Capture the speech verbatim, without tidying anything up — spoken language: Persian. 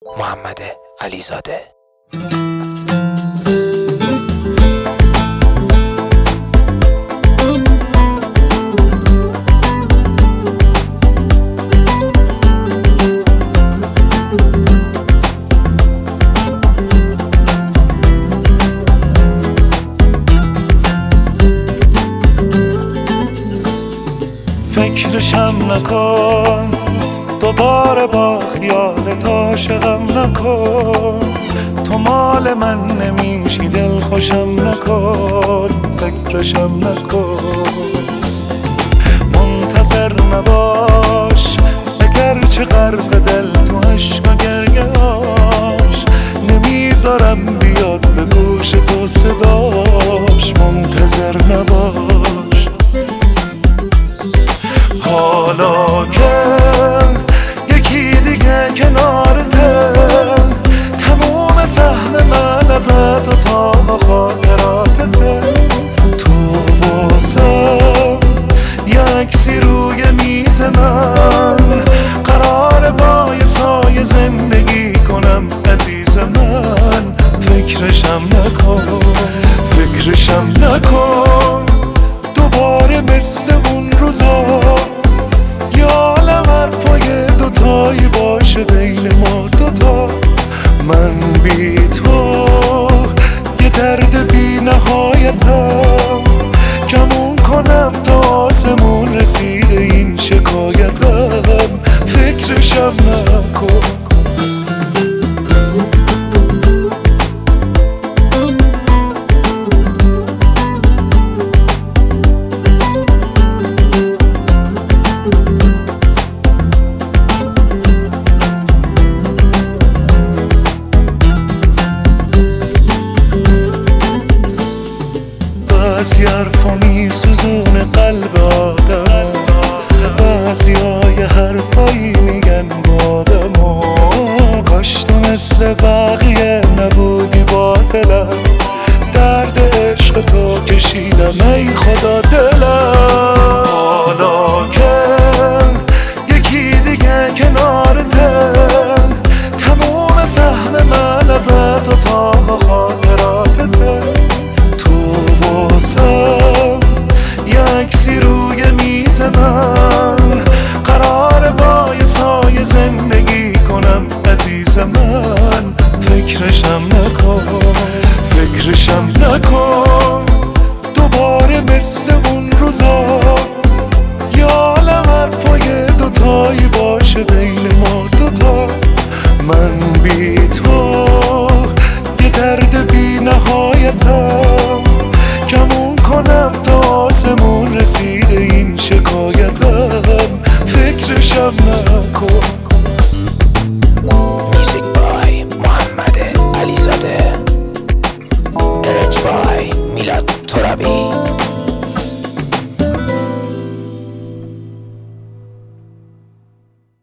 محمد علیزاده. فکرشم نکن دوباره با خیالت عاشقم نکن، تو مال من نمیشی دل خوشم نکن، فکرشم نکن. منتظر نباش اگرچه غرق دل تو عشق و گریه‌اش، نمیذارم بیاد به گوش تو صداش. منتظر نباش حالا که یکی دیگه کنارته، تموم سهم من ازت و تا خاطراتته. تو واسم یه عکسی روی میز من، قراره با یه سایه زندگی کنم عزیز من. فکرشم نکن فکرشم نکن دوباره مثل اون روزا، یه عالم حرفای دوتایی باشه بین ما دوتا. من بی تو یه درد بی نهایتم، کمون کنم تا آسمون رسیده این شکایتم. فکرشم نکن بعضی حرفا میسوزونه قلب آدم، بعضیای حرفایی میگن با آدم. کاش تو مثل بقیه نبودی با دلم، درد عشق تو کشیدم ای خدا دلم. حالا که یکی دیگه کنارته، تموم سهم من ازت و تا خاطراتته. واسم یه عکسی روی میز من، قراره با یه سایه زندگی کنم عزیز من. فکرشم نکن فکرشم نکن دوباره مثل اون روزا، یه عالم حرفای دوتایی باشه بین ما دوتا. من بی تو یه درد بی نهایتم، کمون کنم تا آسمون رسیده این شکایتم. فکرشم نکن